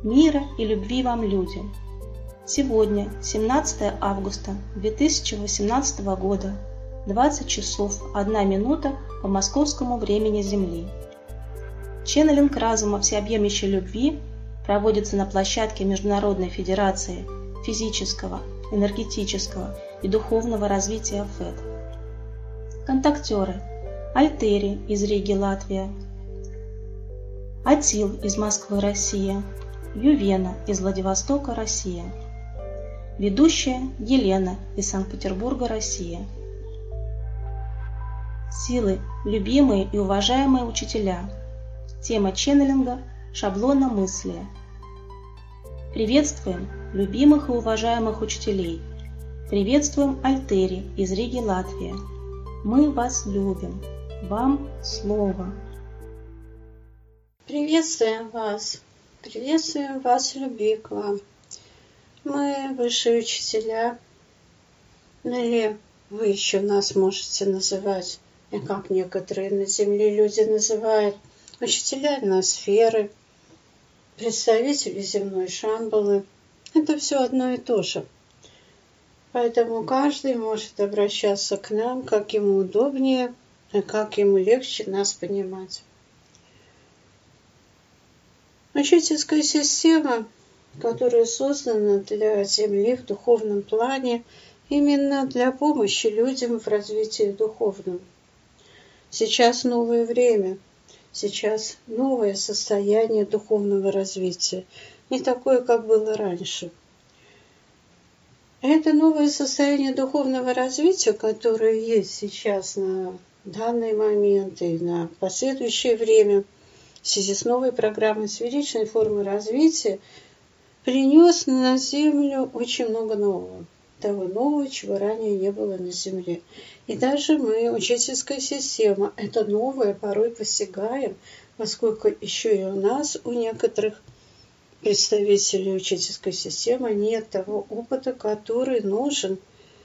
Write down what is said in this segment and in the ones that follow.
Мира и любви вам, люди! Сегодня, 17 августа 2018 года, 20 часов 1 минута по московскому времени Земли. Ченнелинг разума всеобъемлющей любви проводится на площадке Международной Федерации физического, энергетического и духовного развития ФЭД. Контактеры: Альтери из Риги, Латвия, Атил из Москвы, Россия, Ювена из Владивостока, Россия. Ведущая Елена из Санкт-Петербурга, Россия. Силы, любимые и уважаемые учителя. Тема ченнелинга – шаблонно-мыслие. Приветствуем любимых и уважаемых учителей. Приветствуем Альтери из Риги, Латвия. Мы вас любим. Вам слово. Приветствуем вас, любви к вам. Мы высшие учителя, или вы еще нас можете называть, и как некоторые на земле люди называют, учителя ноосферы, представители земной Шамбалы. Это все одно и то же. Поэтому каждый может обращаться к нам, как ему удобнее и как ему легче нас понимать. Учительская система, которая создана для Земли в духовном плане, именно для помощи людям в развитии духовном. Сейчас новое время, сейчас новое состояние духовного развития, не такое, как было раньше. Это новое состояние духовного развития, которое есть сейчас на данный момент и на последующее время, в связи с новой программой сферичной формы развития, принес на Землю очень много нового. Того нового, чего ранее не было на Земле. И даже мы, учительская система, это новое порой постигаем, поскольку еще и у нас, у некоторых представителей учительской системы, нет того опыта, который нужен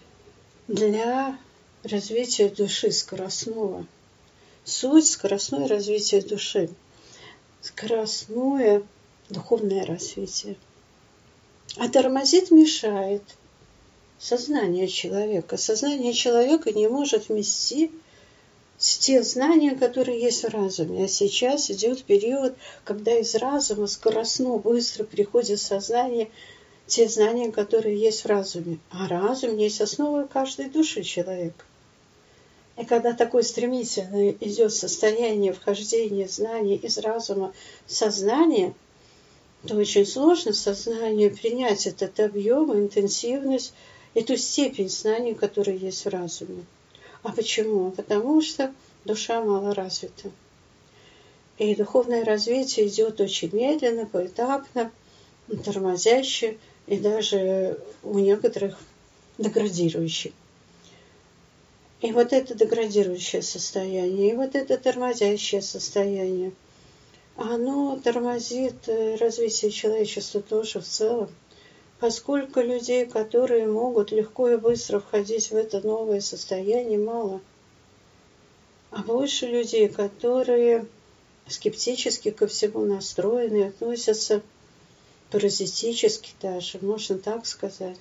для развития души скоростного. Суть — скоростное развитие души. Скоростное духовное развитие. А тормозит, мешает сознание человека. Сознание человека не может вместить те знания, которые есть в разуме. А сейчас идет период, когда из разума скоростно, быстро приходит в сознание те знания, которые есть в разуме. А разум есть основа каждой души человека. И когда такое стремительное идет состояние вхождения знаний из разума в сознание, то очень сложно сознанию принять этот объем, интенсивность, эту степень знаний, которые есть в разуме. А почему? Потому что душа мало развита. И духовное развитие идет очень медленно, поэтапно, тормозяще и даже у некоторых деградирующе. И вот это деградирующее состояние, и вот это тормозящее состояние, оно тормозит развитие человечества тоже в целом, поскольку людей, которые могут легко и быстро входить в это новое состояние, мало. А больше людей, которые скептически ко всему настроены, относятся паразитически даже, можно так сказать.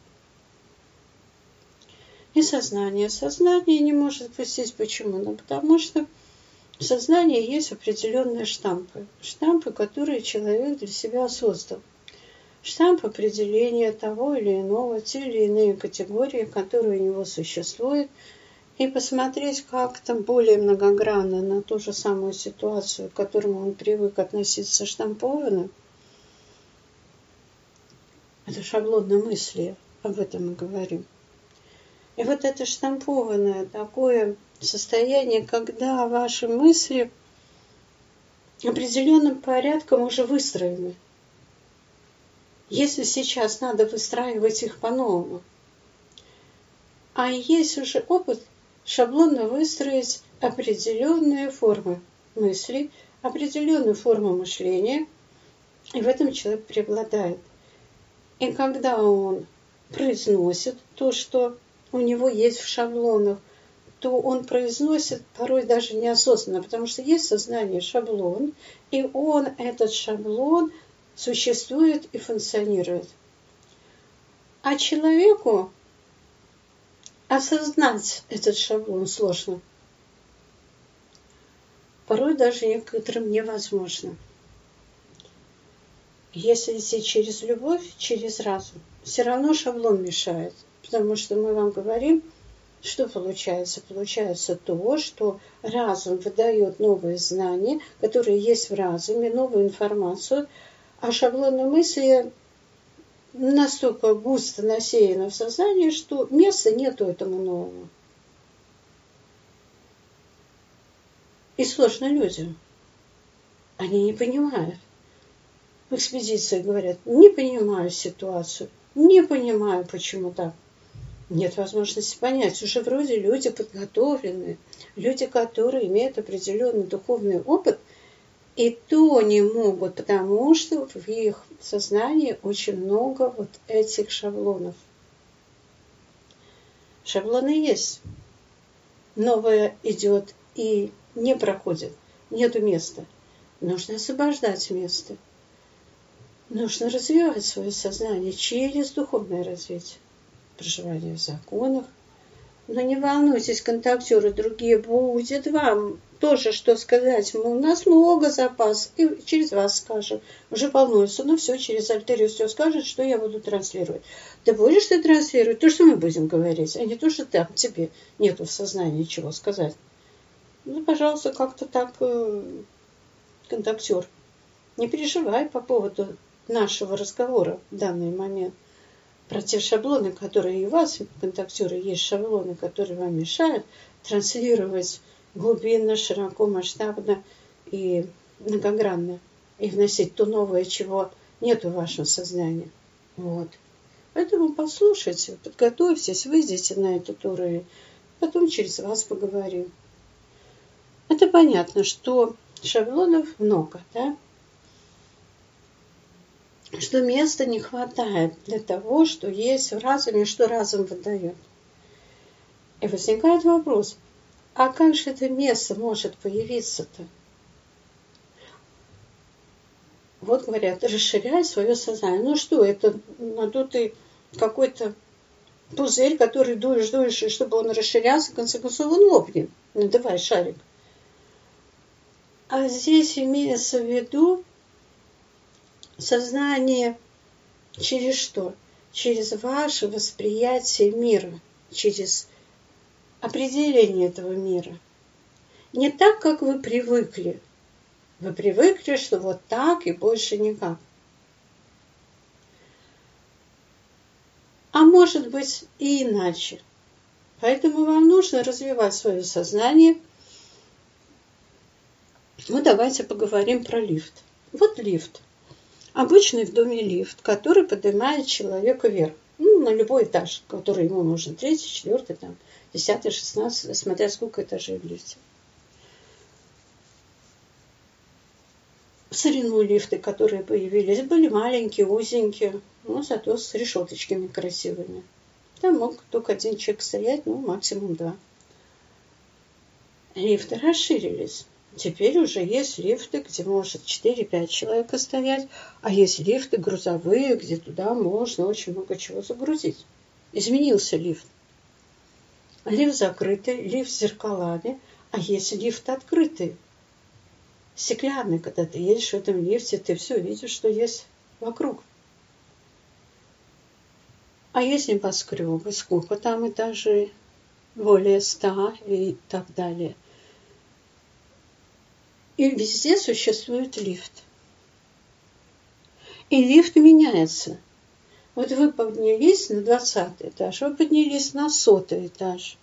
И сознание не может пустить. Почему? Ну, потому что в сознании есть определенные штампы. Штампы, которые человек для себя создал. Штамп определения того или иного, те или иные категории, которые у него существуют, и посмотреть как-то более многогранно на ту же самую ситуацию, к которому он привык относиться штампованно. Это шаблонное мысли, об этом мы говорим. И вот это штампованное такое состояние, когда ваши мысли определенным порядком уже выстроены. Если сейчас надо выстраивать их по-новому, а есть уже опыт шаблонно выстроить определенные формы мыслей, определенную форму мышления, и в этом человек преобладает. И когда он произносит то, что у него есть в шаблонах, то он произносит порой даже неосознанно, потому что есть сознание шаблон, и он этот шаблон существует и функционирует. А человеку осознать этот шаблон сложно. Порой даже некоторым невозможно. Если идти через любовь, через разум, все равно шаблон мешает. Потому что мы вам говорим, что получается? Получается то, что разум выдает новые знания, которые есть в разуме, новую информацию, а шаблоны мысли настолько густо насеяно в сознании, что места нету этому новому. И сложно людям. Они не понимают. В экспедиции говорят, не понимаю ситуацию, не понимаю, почему так. Нет возможности понять. Уже вроде люди подготовленные, люди, которые имеют определенный духовный опыт, и то не могут, потому что в их сознании очень много вот этих шаблонов. Шаблоны есть. Новое идет и не проходит. Нету места. Нужно освобождать место. Нужно развивать свое сознание через духовное развитие. Проживание в законах. Но не волнуйтесь, контактеры другие, будет вам тоже что сказать. У нас много запас, и через вас скажем. Уже волнуются, но все, через Альтерию все скажет, что я буду транслировать. Да будешь ты транслировать то, что мы будем говорить, а не то, что там тебе нету в сознании чего сказать. Ну, пожалуйста, как-то так, контактер. Не переживай по поводу нашего разговора в данный момент. Про те шаблоны, которые и у вас, контактеры, есть шаблоны, которые вам мешают транслировать глубинно, широко, масштабно и многогранно. И вносить то новое, чего нет в вашем сознании. Вот. Поэтому послушайте, подготовьтесь, выйдите на этот уровень. Потом через вас поговорим. Это понятно, что шаблонов много, да? Что места не хватает для того, что есть в разуме, что разум выдает. И возникает вопрос, а как же это место может появиться-то? Вот говорят, расширяй свое сознание. Ну что, это надутый какой-то пузырь, который дуешь, и чтобы он расширялся, в конце концов он лопнет. Надувай шарик. А здесь имеется в виду сознание через что? Через ваше восприятие мира, через определение этого мира. Не так, как вы привыкли. Вы привыкли, что вот так и больше никак. А может быть и иначе. Поэтому вам нужно развивать свое сознание. Ну, давайте поговорим про лифт. Вот лифт. Обычный в доме лифт, который поднимает человека вверх. Ну, на любой этаж, который ему нужен. 3, 4, там, 10, 16, смотря сколько этажей в лифте. В старину лифты, которые появились, были маленькие, узенькие, но зато с решеточками красивыми. Там мог только один человек стоять, ну, максимум 2. Лифты расширились. Теперь уже есть лифты, где может 4-5 человек стоять, а есть лифты грузовые, где туда можно очень много чего загрузить. Изменился лифт. Лифт закрытый, лифт с зеркалами, а есть лифт открытый. Стеклянный, когда ты едешь в этом лифте, ты все видишь, что есть вокруг. А есть небоскребы, сколько там этажей, более 100 и так далее. И везде существует лифт. И лифт меняется. Вот вы поднялись на 20 этаж, вы поднялись на 100 этаж.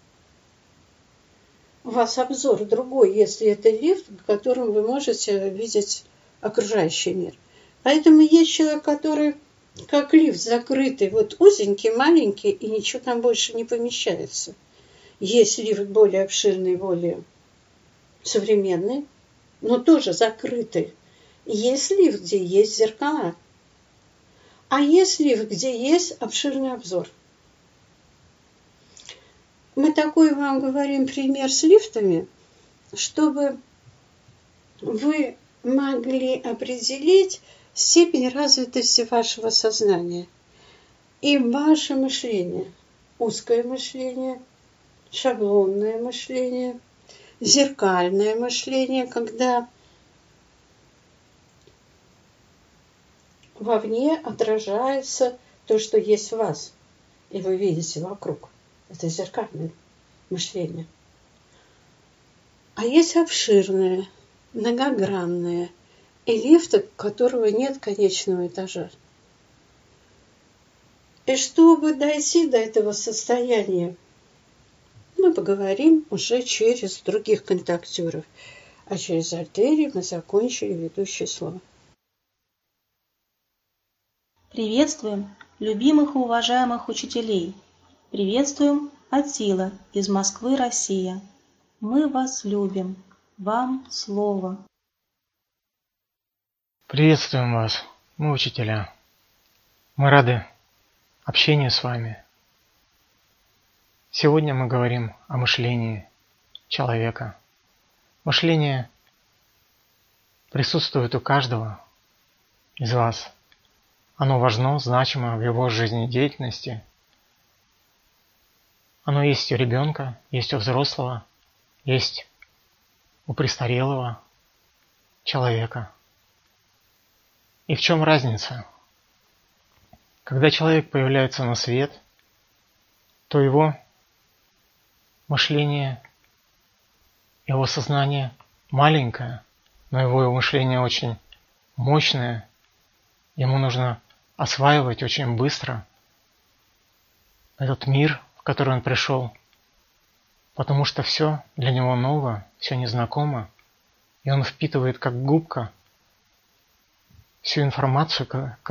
У вас обзор другой, если это лифт, в котором вы можете видеть окружающий мир. Поэтому есть человек, который как лифт закрытый, вот узенький, маленький, и ничего там больше не помещается. Есть лифт более обширный, более современный, но тоже закрытый. Есть лифт, где есть зеркала. А есть лифт, где есть обширный обзор. Мы такой вам говорим пример с лифтами, чтобы вы могли определить, степень развитости вашего сознания и ваше мышление. Узкое мышление, шаблонное мышление, зеркальное мышление, когда вовне отражается то, что есть в вас, и вы видите вокруг. Это зеркальное мышление. А есть обширное, многогранное, и лифт, у которого нет конечного этажа. И чтобы дойти до этого состояния, мы поговорим уже через других контактеров. А через Альтери мы закончили ведущее слово. Приветствуем любимых и уважаемых учителей. Приветствуем Атила из Москвы, Россия. Мы вас любим. Вам слово. Приветствуем вас, мы учителя. Мы рады общению с вами. Сегодня мы говорим о мышлении человека. Мышление присутствует у каждого из вас. Оно важно, значимо в его жизнедеятельности. Оно есть у ребенка, есть у взрослого, есть у престарелого человека. И в чем разница? Когда человек появляется на свет, то его мышление, его сознание маленькое, но его мышление очень мощное. Ему нужно осваивать очень быстро этот мир, в который он пришел, потому что все для него ново, все незнакомо, и он впитывает как губка всю информацию,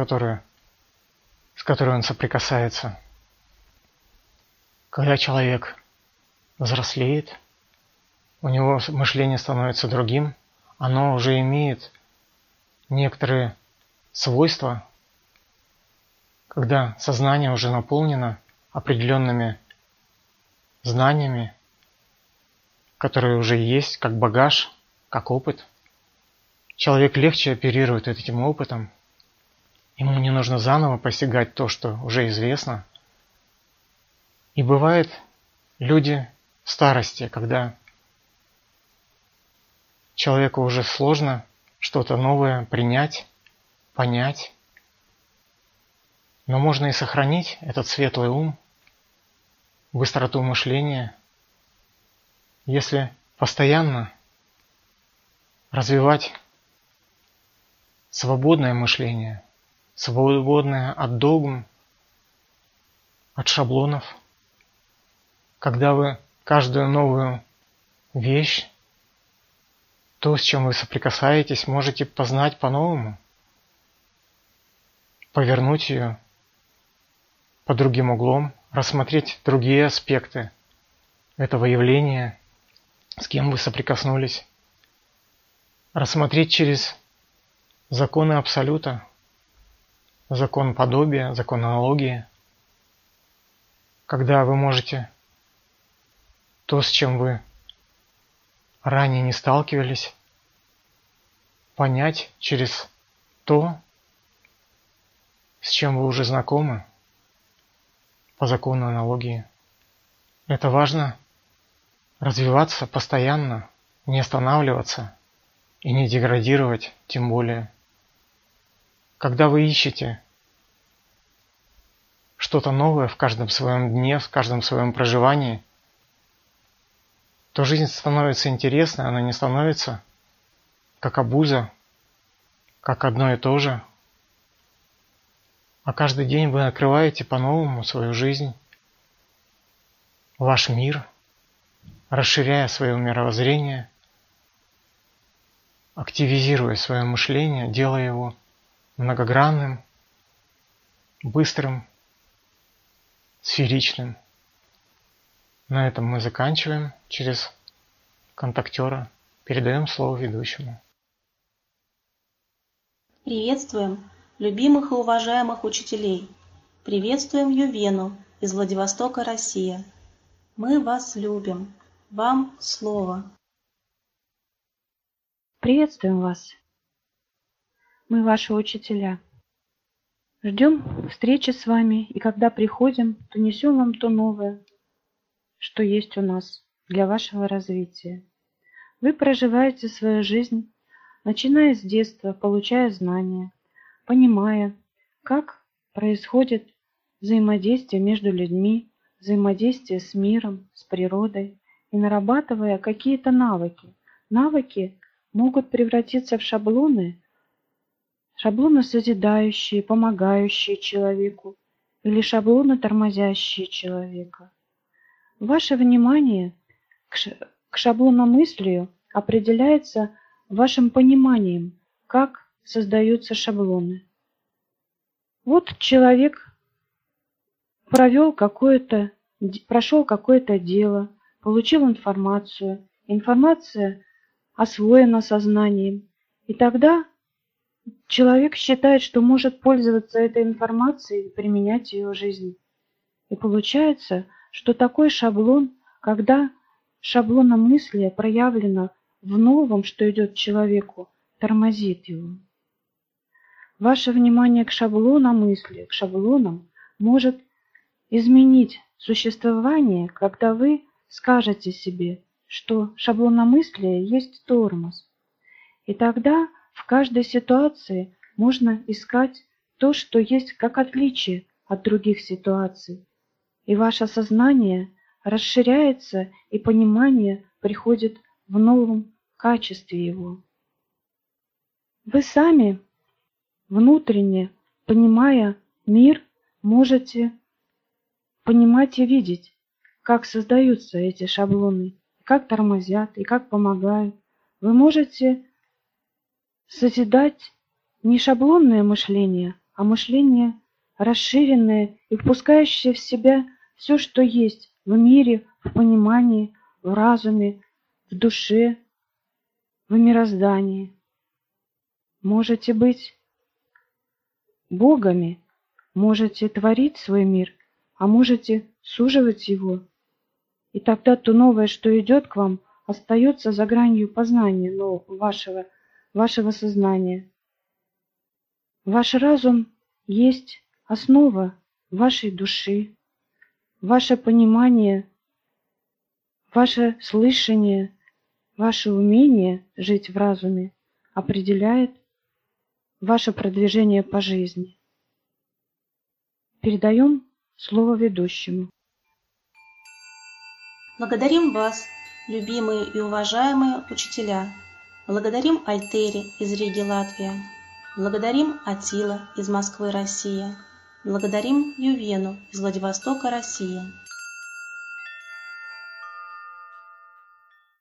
с которой он соприкасается. Когда человек взрослеет, у него мышление становится другим, оно уже имеет некоторые свойства, когда сознание уже наполнено определенными знаниями, которые уже есть, как багаж, как опыт. Человек легче оперирует этим опытом. Ему не нужно заново постигать то, что уже известно. И бывают люди в старости, когда человеку уже сложно что-то новое принять, понять. Но можно и сохранить этот светлый ум, быстроту мышления, если постоянно развивать свободное мышление, свободное от догм, от шаблонов. Когда вы каждую новую вещь, то, с чем вы соприкасаетесь, можете познать по-новому, повернуть ее под другим углом, рассмотреть другие аспекты этого явления, с кем вы соприкоснулись, рассмотреть через законы Абсолюта, закон подобия, закон аналогии, когда вы можете то, с чем вы ранее не сталкивались, понять через то, с чем вы уже знакомы по закону аналогии. Это важно развиваться постоянно, не останавливаться и не деградировать, тем более. Когда вы ищете что-то новое в каждом своем дне, в каждом своем проживании, то жизнь становится интересной, она не становится как обуза, как одно и то же. А каждый день вы открываете по-новому свою жизнь, ваш мир, расширяя свое мировоззрение, активизируя свое мышление, делая его многогранным, быстрым, сферичным. На этом мы заканчиваем. Через контактера передаем слово ведущему. Приветствуем любимых и уважаемых учителей. Приветствуем Ювену из Владивостока, Россия. Мы вас любим. Вам слово. Приветствуем вас. Мы ваши учителя. Ждем встречи с вами, и когда приходим, то несем вам то новое, что есть у нас для вашего развития. Вы проживаете свою жизнь, начиная с детства, получая знания, понимая, как происходит взаимодействие между людьми, взаимодействие с миром, с природой, и нарабатывая какие-то навыки. Навыки могут превратиться в шаблоны созидающие, помогающие человеку, или шаблоны, тормозящие человека. Ваше внимание к шаблономыслию определяется вашим пониманием, как создаются шаблоны. Вот человек прошел какое-то дело, получил информацию, информация освоена сознанием, и тогда человек считает, что может пользоваться этой информацией и применять ее в жизни. И получается, что такой шаблон, когда шаблономыслие проявлено в новом, что идет человеку, тормозит его. Ваше внимание к шаблономыслию, к шаблонам может изменить существование, когда вы скажете себе, что шаблономыслие есть тормоз. И тогда в каждой ситуации можно искать то, что есть как отличие от других ситуаций. И ваше сознание расширяется, и понимание приходит в новом качестве его. Вы сами, внутренне понимая мир, можете понимать и видеть, как создаются эти шаблоны, как тормозят и как помогают. Вы можете созидать не шаблонное мышление, а мышление расширенное и впускающее в себя все, что есть в мире, в понимании, в разуме, в душе, в мироздании. Можете быть богами, можете творить свой мир, а можете суживать его. И тогда то новое, что идет к вам, остается за гранью познания вашего сознания. Ваш разум есть основа вашей души, ваше понимание, ваше слышание, ваше умение жить в разуме определяет ваше продвижение по жизни. Передаем слово ведущему. Благодарим вас, любимые и уважаемые учителя. Благодарим Альтери из Риги, Латвия. Благодарим Атила из Москвы, Россия. Благодарим Ювену из Владивостока, Россия.